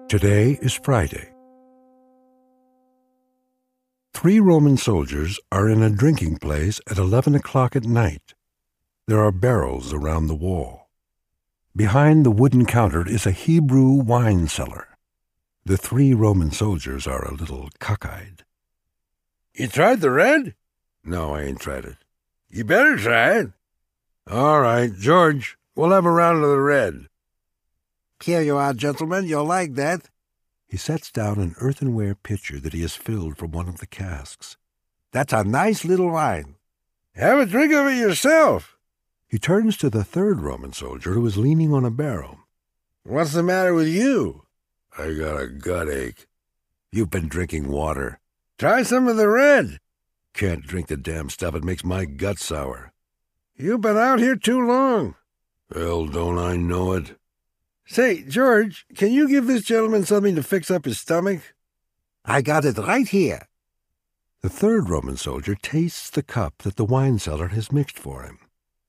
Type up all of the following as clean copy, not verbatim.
Today is Friday. 3 Roman soldiers are in a drinking place at 11 o'clock at night. There are barrels around the wall. Behind the wooden counter is a Hebrew wine cellar. The 3 Roman soldiers are a little cockeyed. You tried the red? No, I ain't tried it. You better try it. All right, George, we'll have a round of the red. Here you are, gentlemen. You'll like that. He sets down an earthenware pitcher that he has filled from one of the casks. That's a nice little wine. Have a drink of it yourself. He turns to the 3rd Roman soldier who is leaning on a barrel. What's the matter with you? I got a gut ache. You've been drinking water. Try some of the red. Can't drink the damn stuff. It makes my gut sour. You've been out here too long. Well, don't I know it? Say, George, can you give this gentleman something to fix up his stomach? I got it right here. The 3rd Roman soldier tastes the cup that the wine cellar has mixed for him.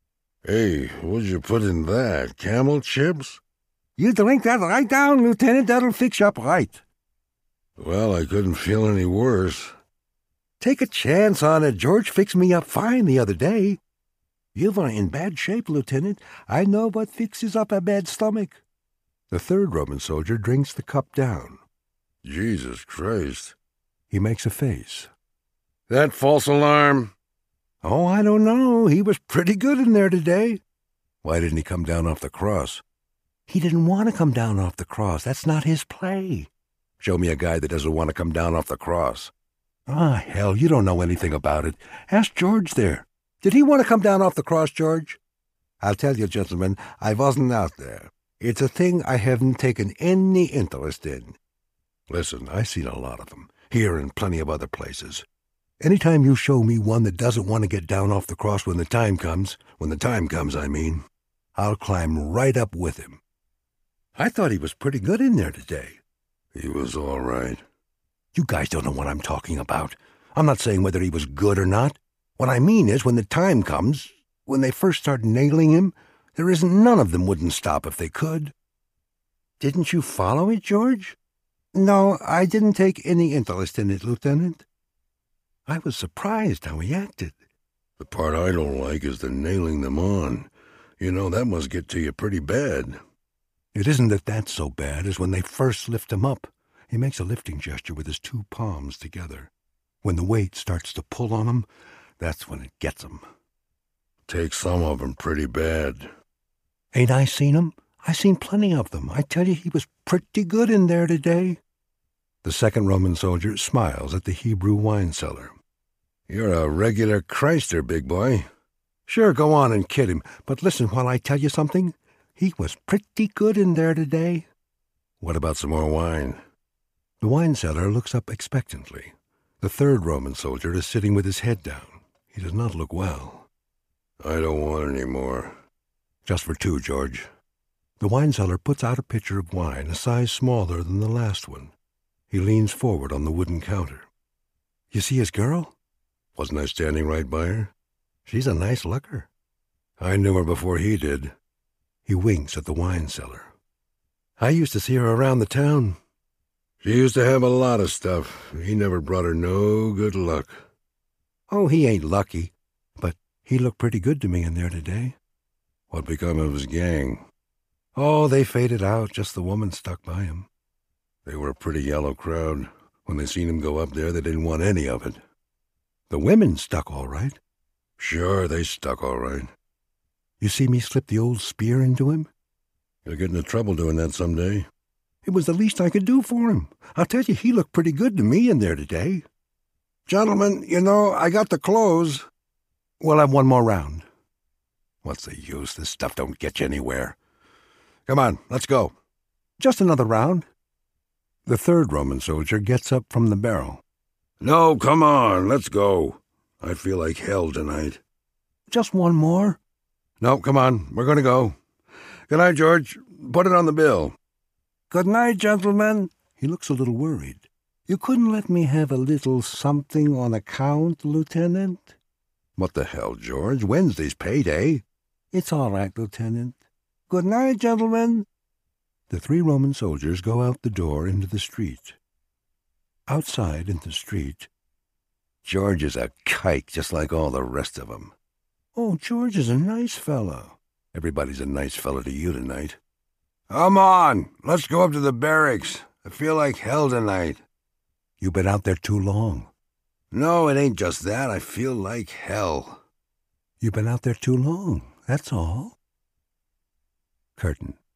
Hey, what'd you put in that? Camel chips? You drink that right down, Lieutenant. That'll fix you up right. Well, I couldn't feel any worse. Take a chance on it. George fixed me up fine the other day. You were in bad shape, Lieutenant. I know what fixes up a bad stomach. The 3rd Roman soldier drinks the cup down. Jesus Christ. He makes a face. That false alarm? Oh, I don't know. He was pretty good in there today. Why didn't he come down off the cross? He didn't want to come down off the cross. That's not his play. Show me a guy that doesn't want to come down off the cross. Ah, hell, you don't know anything about it. Ask George there. Did he want to come down off the cross, George? I'll tell you, gentlemen, I wasn't out there. It's a thing I haven't taken any interest in. Listen, I've seen a lot of them, here and plenty of other places. Anytime you show me one that doesn't want to get down off the cross when the time comes, I'll climb right up with him. I thought he was pretty good in there today. He was all right. You guys don't know what I'm talking about. I'm not saying whether he was good or not. What I mean is when the time comes, when they first start nailing him, there isn't none of them wouldn't stop if they could. Didn't you follow it, George? No, I didn't take any interest in it, Lieutenant. I was surprised how he acted. The part I don't like is the nailing them on. You know, that must get to you pretty bad. It isn't that that's so bad as when they first lift him up. He makes a lifting gesture with his 2 palms together. When the weight starts to pull on him, that's when it gets him. Take some of them pretty bad. Ain't I seen him? I seen plenty of them. I tell you, he was pretty good in there today. The 2nd Roman soldier smiles at the Hebrew wine cellar. You're a regular Christer, big boy. Sure, go on and kid him, but listen while I tell you something. He was pretty good in there today. What about some more wine? The wine cellar looks up expectantly. The 3rd Roman soldier is sitting with his head down. He does not look well. I don't want any more. Just for 2, George. The wine cellar puts out a pitcher of wine a size smaller than the last one. He leans forward on the wooden counter. You see his girl? Wasn't I standing right by her? She's a nice looker. I knew her before he did. He winks at the wine cellar. I used to see her around the town. She used to have a lot of stuff. He never brought her no good luck. Oh, he ain't lucky, but he looked pretty good to me in there today. What become of his gang? Oh, they faded out, just the woman stuck by him. They were a pretty yellow crowd. When they seen him go up there, they didn't want any of it. The women stuck all right. Sure, they stuck all right. You see me slip the old spear into him? You'll get into trouble doing that someday. It was the least I could do for him. I'll tell you, he looked pretty good to me in there today. Gentlemen, you know, I got to close. We'll have one more round. What's the use? This stuff don't get you anywhere. Come on, let's go. Just another round. The 3rd Roman soldier gets up from the barrel. No, come on, let's go. I feel like hell tonight. Just one more? No, come on, we're going to go. Good night, George. Put it on the bill. Good night, gentlemen. He looks a little worried. You couldn't let me have a little something on account, Lieutenant? What the hell, George? Wednesday's payday. It's all right, Lieutenant. Good night, gentlemen. The 3 Roman soldiers go out the door into the street. Outside in the street, George is a kike just like all the rest of 'em. "Oh, George is a nice fellow." Everybody's a nice fellow to you tonight. Come on, let's go up to the barracks. I feel like hell tonight. "You've been out there too long." No, it ain't just that. I feel like hell. "You've been out there too long, that's all." Curtain.